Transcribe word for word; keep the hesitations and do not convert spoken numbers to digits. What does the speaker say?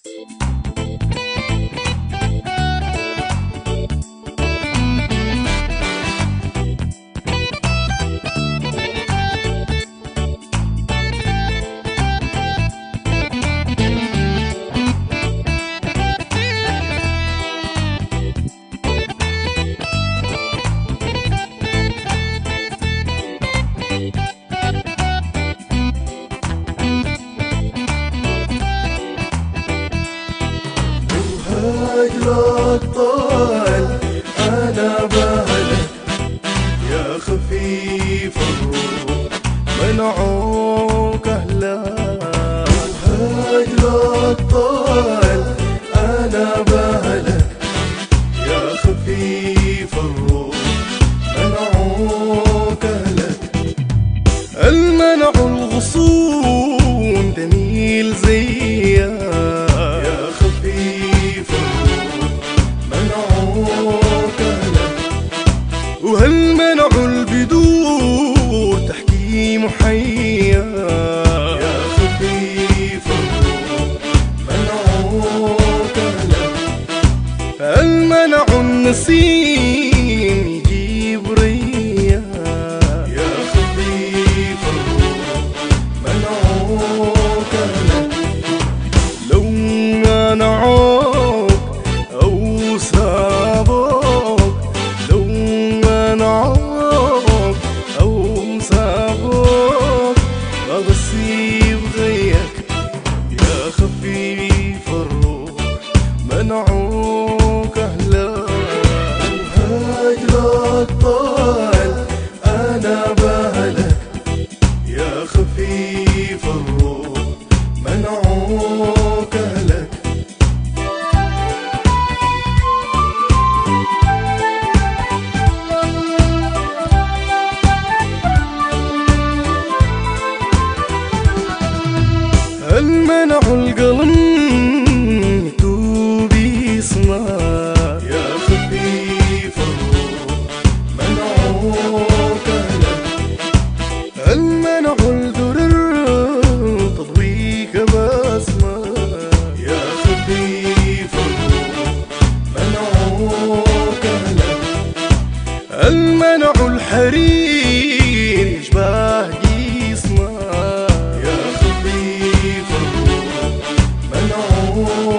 الأطفال أنا بهلك يا خفيف الروح منعوك أهلاك. هاج الأطفال أنا بهلك يا خفيف الروح منعوك أهلك. المنع الغصون جميل زيك وهل منع البدور تحكي محيا يا خفيف الروح منعوك أهلك. هل منع النسيم يجيب ريا يا خفيف الروح منعوك أهلك. لو منعوك أو سابوك أو مسابوك ما بصيب غيك يا خفيف الروح منعوك أهلاك. هاج الأطفال أنا بهلك يا خفيف الروح منعوك أهلك. المنع القلم يتوب يسمع يا خفيف الروح منعوك أهلك. المنع الدرر تضويك بسمة يا خفيف الروح منعوك أهلك. المنع الحرير يشبه جسمه منعوك